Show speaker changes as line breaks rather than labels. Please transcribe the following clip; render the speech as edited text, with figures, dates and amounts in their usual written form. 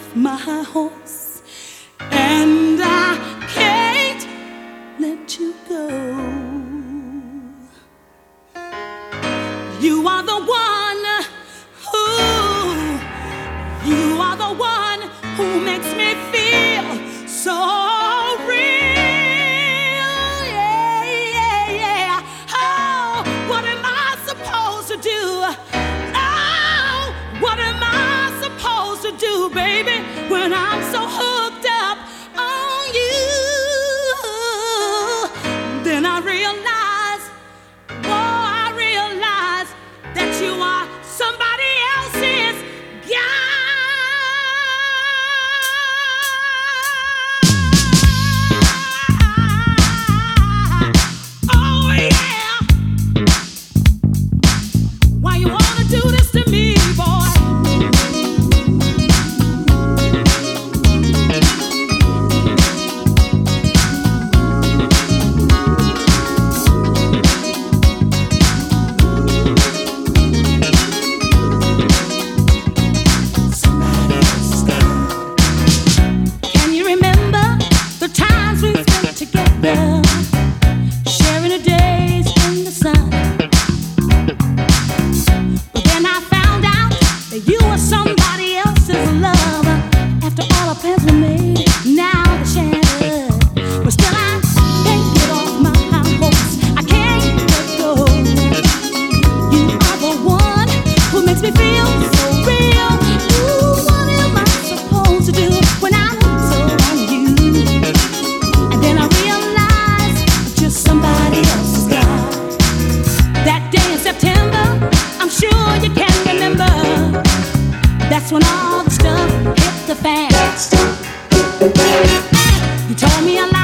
off my horse, and I can't let you go. You are the one who makes me feel so real. Yeah, yeah, yeah. Oh, what am I supposed to do? Oh, what am I supposed to do, baby, when I'm so hooked up on you? Then I realize, that you are somebody else's guy. Oh yeah. Why you wanna do this to me, boy? Together, sharing the days in the sun. But then I found out that you were somebody else's lover. After all our plans were made, now they're shattered. But still I can't get off my high horse. I can't let go. You are the one who makes me feel so real. Ooh, what am I supposed to do when I'm so on you? And then I realized just somebody else's guy. That day in September, I'm sure you can remember. That's when all the stuff hit the fan. You told me I